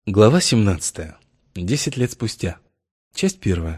Глава 17. 10 лет спустя. Часть 1.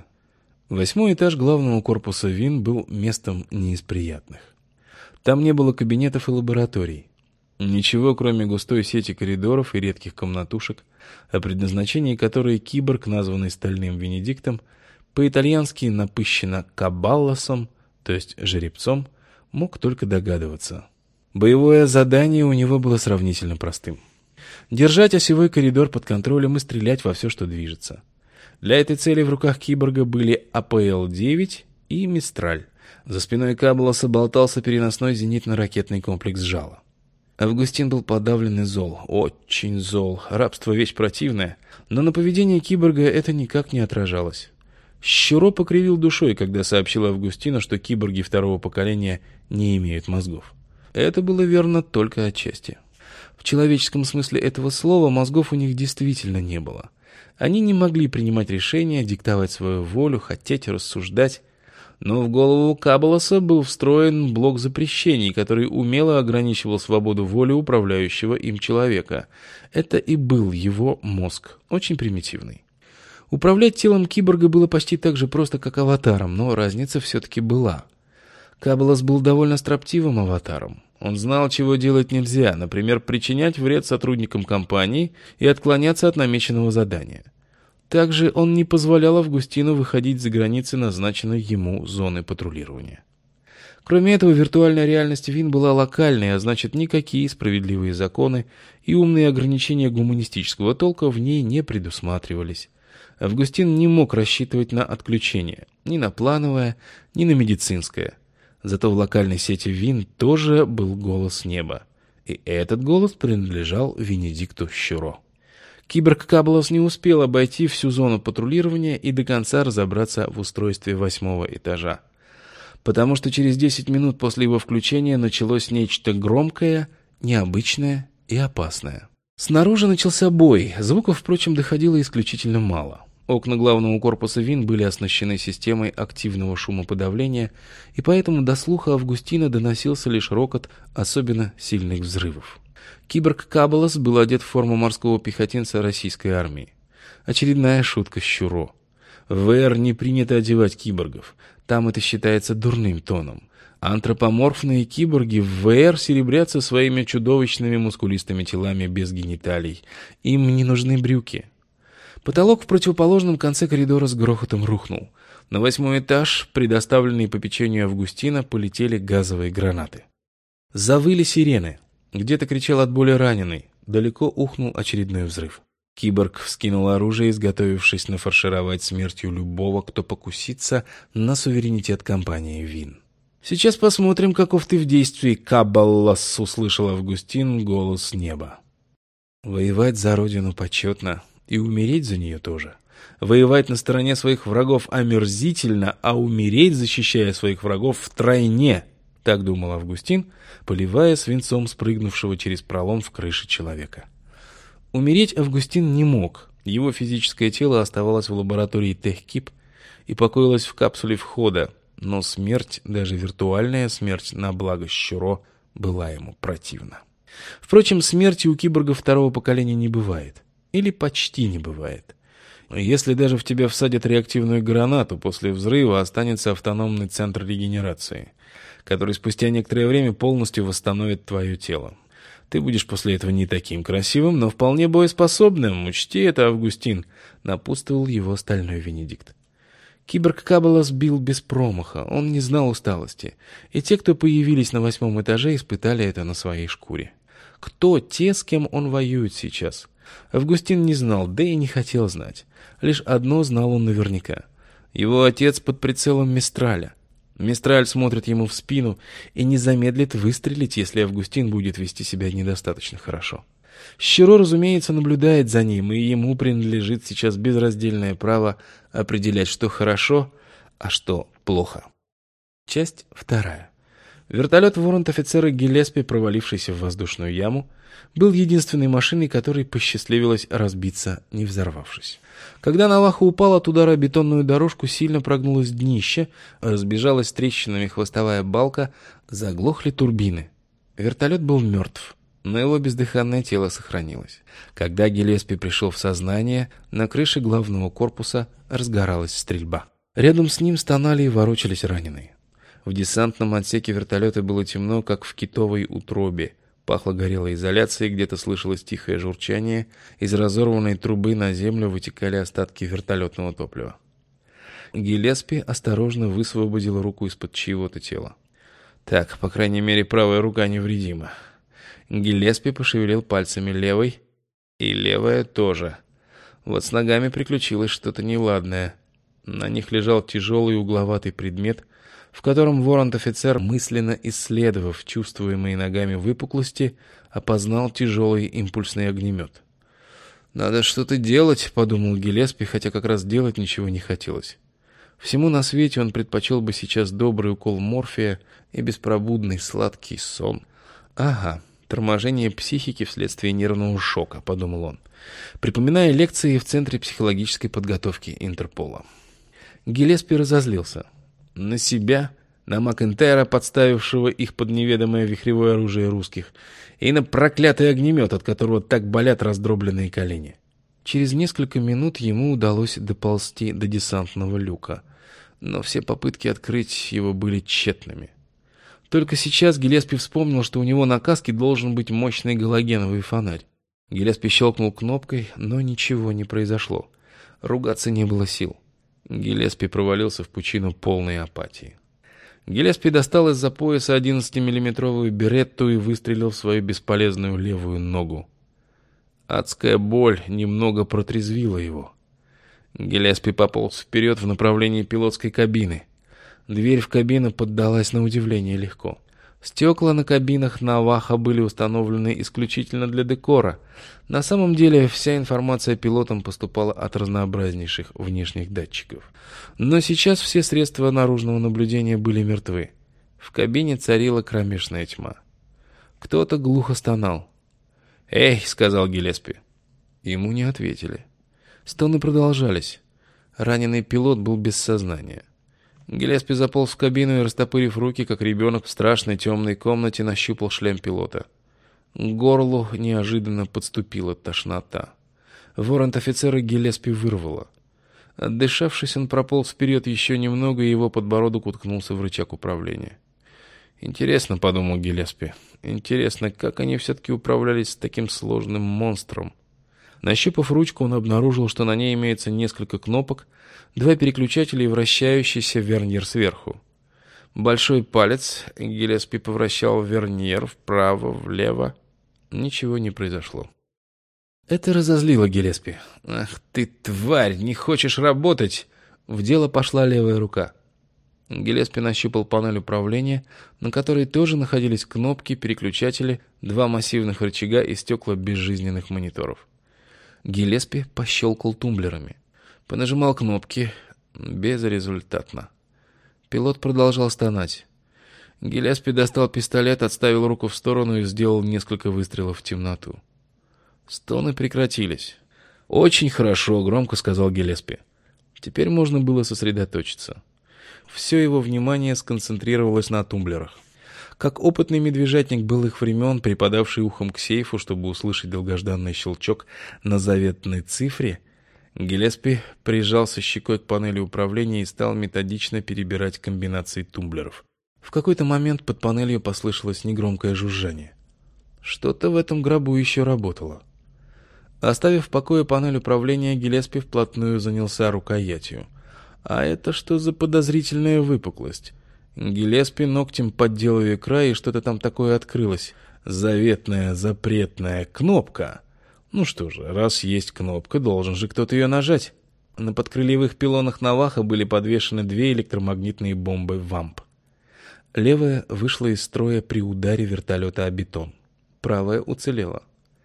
8-й этаж главного корпуса ВИН был местом не из приятных. Там не было кабинетов и лабораторий. Ничего, кроме густой сети коридоров и редких комнатушек, о предназначении которой киборг, названный Стальным Венедиктом, по-итальянски напыщенно «кабаллосом», то есть жеребцом, мог только догадываться. Боевое задание у него было сравнительно простым. Держать осевой коридор под контролем и стрелять во все, что движется. Для этой цели в руках киборга были АПЛ-9 и Мистраль. За спиной Каблоса болтался переносной зенитно-ракетный комплекс «Жало». Августин был подавлен и зол, очень зол. Рабство — вещь противная, но на поведении киборга это никак не отражалось. Щуро покривил душой, когда сообщил Августину, что киборги второго поколения не имеют мозгов. Это было верно только отчасти. В человеческом смысле этого слова мозгов у них действительно не было. Они не могли принимать решения, диктовать свою волю, хотеть, рассуждать. Но в голову Каблоса был встроен блок запрещений, который умело ограничивал свободу воли управляющего им человека. Это и был его мозг, очень примитивный. Управлять телом киборга было почти так же просто, как аватаром, но разница все-таки была. Каблос был довольно строптивым аватаром. Он знал, чего делать нельзя, например, причинять вред сотрудникам компании и отклоняться от намеченного задания. Также он не позволял Августину выходить за границы назначенной ему зоны патрулирования. Кроме этого, виртуальная реальность ВИН была локальной, а значит, никакие справедливые законы и умные ограничения гуманистического толка в ней не предусматривались. Августин не мог рассчитывать на отключение, ни на плановое, ни на медицинское. Зато в локальной сети ВИН тоже был голос неба. И этот голос принадлежал Венедикту Щуро. Киборг Каблос не успел обойти всю зону патрулирования и до конца разобраться в устройстве 8-го этажа. Потому что через 10 минут после его включения началось нечто громкое, необычное и опасное. Снаружи начался бой, звуков, впрочем, доходило исключительно мало. Окна главного корпуса ВИН были оснащены системой активного шумоподавления, и поэтому до слуха Августина доносился лишь рокот особенно сильных взрывов. Киборг Каблос был одет в форму морского пехотинца российской армии. Очередная шутка Щуро. В ВР не принято одевать киборгов, там это считается дурным тоном. Антропоморфные киборги в ВР серебрятся своими чудовищными мускулистыми телами без гениталий. Им не нужны брюки. Потолок в противоположном конце коридора с грохотом рухнул. На 8-й этаж, предоставленный попечению Августина, полетели газовые гранаты. Завыли сирены. Где-то кричал от боли раненый. Далеко ухнул очередной взрыв. Киборг вскинул оружие, изготовившись нафаршировать смертью любого, кто покусится на суверенитет компании ВИН. «Сейчас посмотрим, каков ты в действии, Кабаллас», — услышал Августин голос неба. Воевать за родину почетно. И умереть за нее тоже. Воевать на стороне своих врагов омерзительно, а умереть, защищая своих врагов, втройне. Так думал Августин, поливая свинцом спрыгнувшего через пролом в крыше человека. Умереть Августин не мог. Его физическое тело оставалось в лаборатории Техкип и покоилось в капсуле входа. Но смерть, даже виртуальная смерть на благо Щуро, была ему противна. Впрочем, смерти у киборгов второго поколения не бывает. Или почти не бывает. Если даже в тебя всадят реактивную гранату, после взрыва останется автономный центр регенерации, который спустя некоторое время полностью восстановит твое тело. Ты будешь после этого не таким красивым, но вполне боеспособным. Учти это, Августин, напутствовал его Стальной Венедикт. Киборг Каблос бил без промаха, он не знал усталости. И те, кто появились на 8-м этаже, испытали это на своей шкуре. Кто те, с кем он воюет сейчас? Августин не знал, да и не хотел знать. Лишь одно знал он наверняка. Его отец под прицелом Мистраля. Мистраль смотрит ему в спину и не замедлит выстрелить, если Августин будет вести себя недостаточно хорошо. Щуро, разумеется, наблюдает за ним, и ему принадлежит сейчас безраздельное право определять, что хорошо, а что плохо. Часть 2. Вертолет воронт-офицера Гиллеспи, провалившийся в воздушную яму, был единственной машиной, которой посчастливилось разбиться, не взорвавшись. Когда Наваха упал от удара о бетонную дорожку, сильно прогнулось днище, разбежалась трещинами хвостовая балка, заглохли турбины. Вертолет был мертв. но его бездыханное тело сохранилось. Когда Гиллеспи пришел в сознание, на крыше главного корпуса разгоралась стрельба. Рядом с ним стонали и ворочались раненые. В десантном отсеке вертолета было темно, как в китовой утробе. Пахло горелой изоляцией, где-то слышалось тихое журчание. Из разорванной трубы на землю вытекали остатки вертолетного топлива. Гиллеспи осторожно высвободил руку из-под чьего-то тела. Так, по крайней мере, правая рука невредима. Гиллеспи пошевелил пальцами левой, и левая тоже. Вот с ногами приключилось что-то неладное. На них лежал тяжелый угловатый предмет, в котором воррент-офицер, мысленно исследовав чувствуемые ногами выпуклости, опознал тяжелый импульсный огнемет. «Надо что-то делать», — подумал Гиллеспи, хотя как раз делать ничего не хотелось. Всему на свете он предпочел бы сейчас добрый укол морфия и беспробудный сладкий сон. «Ага, торможение психики вследствие нервного шока», — подумал он, припоминая лекции в Центре психологической подготовки Интерпола. Гиллеспи разозлился. На себя, на Макентайра, подставившего их под неведомое вихревое оружие русских, и на проклятый огнемет, от которого так болят раздробленные колени. Через несколько минут ему удалось доползти до десантного люка, но все попытки открыть его были тщетными. Только сейчас Гиллеспи вспомнил, что у него на каске должен быть мощный галогеновый фонарь. Гиллеспи щелкнул кнопкой, но ничего не произошло. Ругаться не было сил. Гиллеспи провалился в пучину полной апатии. Гиллеспи достал из-за пояса 11-миллиметровую беретту и выстрелил в свою бесполезную левую ногу. Адская боль немного протрезвила его. Гиллеспи пополз вперед в направлении пилотской кабины. Дверь в кабину поддалась на удивление легко. Стекла на кабинах Наваха были установлены исключительно для декора. На самом деле вся информация пилотам поступала от разнообразнейших внешних датчиков. Но сейчас все средства наружного наблюдения были мертвы. В кабине царила кромешная тьма. Кто-то глухо стонал. «Эй!» — сказал Гиллеспи. Ему не ответили. Стоны продолжались. Раненый пилот был без сознания. Гиллеспи заполз в кабину и, растопырив руки, как ребенок в страшной темной комнате, нащупал шлем пилота. К горлу неожиданно подступила тошнота. Воррент-офицера Гиллеспи вырвало. Отдышавшись, он прополз вперед еще немного, и его подбородок уткнулся в рычаг управления. «Интересно», — подумал Гиллеспи, — «интересно, как они все-таки управлялись с таким сложным монстром». Нащупав ручку, он обнаружил, что на ней имеется несколько кнопок, 2 переключателя и вращающийся верньер сверху. Большой палец Гиллеспи повращал верньер вправо, влево. Ничего не произошло. Это разозлило Гиллеспи. «Ах ты, тварь, не хочешь работать!» В дело пошла левая рука. Гиллеспи нащупал панель управления, на которой тоже находились кнопки, переключатели, 2 массивных рычага и стекла безжизненных мониторов. Гиллеспи пощелкал тумблерами. Понажимал кнопки. Безрезультатно. Пилот продолжал стонать. Гиллеспи достал пистолет, отставил руку в сторону и сделал несколько выстрелов в темноту. Стоны прекратились. «Очень хорошо», — громко сказал Гиллеспи. Теперь можно было сосредоточиться. Все его внимание сконцентрировалось на тумблерах. Как опытный медвежатник былых времен, припадавший ухом к сейфу, чтобы услышать долгожданный щелчок на заветной цифре, Гиллеспи прижался щекой к панели управления и стал методично перебирать комбинации тумблеров. В какой-то момент под панелью послышалось негромкое жужжание. Что-то в этом гробу еще работало. Оставив в покое панель управления, Гиллеспи вплотную занялся рукоятью. А это что за подозрительная выпуклость? Гиллеспи ногтем поддел ее край, и что-то там такое открылось. Заветная запретная кнопка. Ну что же, раз есть кнопка, должен же кто-то ее нажать. На подкрыльевых пилонах Наваха были подвешены 2 электромагнитные бомбы «Вамп». Левая вышла из строя при ударе вертолета о бетон. Правая уцелела.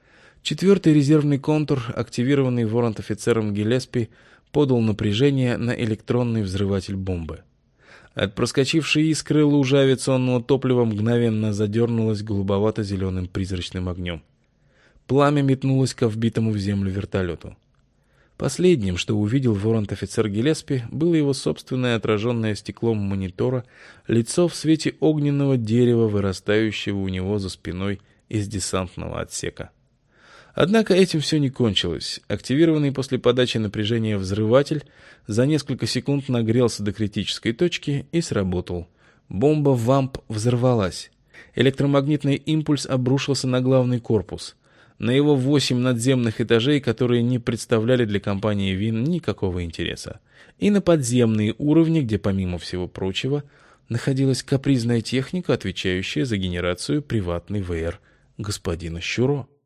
4-й резервный контур, активированный воррент-офицером Гиллеспи, подал напряжение на электронный взрыватель бомбы. От проскочившей искры лужа авиационного топлива мгновенно задернулась голубовато-зеленым призрачным огнем. Пламя метнулось ко вбитому в землю вертолету. Последним, что увидел воррент-офицер Гиллеспи, было его собственное отраженное стеклом монитора лицо в свете огненного дерева, вырастающего у него за спиной из десантного отсека. Однако этим все не кончилось. Активированный после подачи напряжения взрыватель за несколько секунд нагрелся до критической точки и сработал. Бомба «Вамп» взорвалась. Электромагнитный импульс обрушился на главный корпус, на его 8 надземных этажей, которые не представляли для компании ВИН никакого интереса, и на подземные уровни, где, помимо всего прочего, находилась капризная техника, отвечающая за генерацию приватной ВР господина Щуро.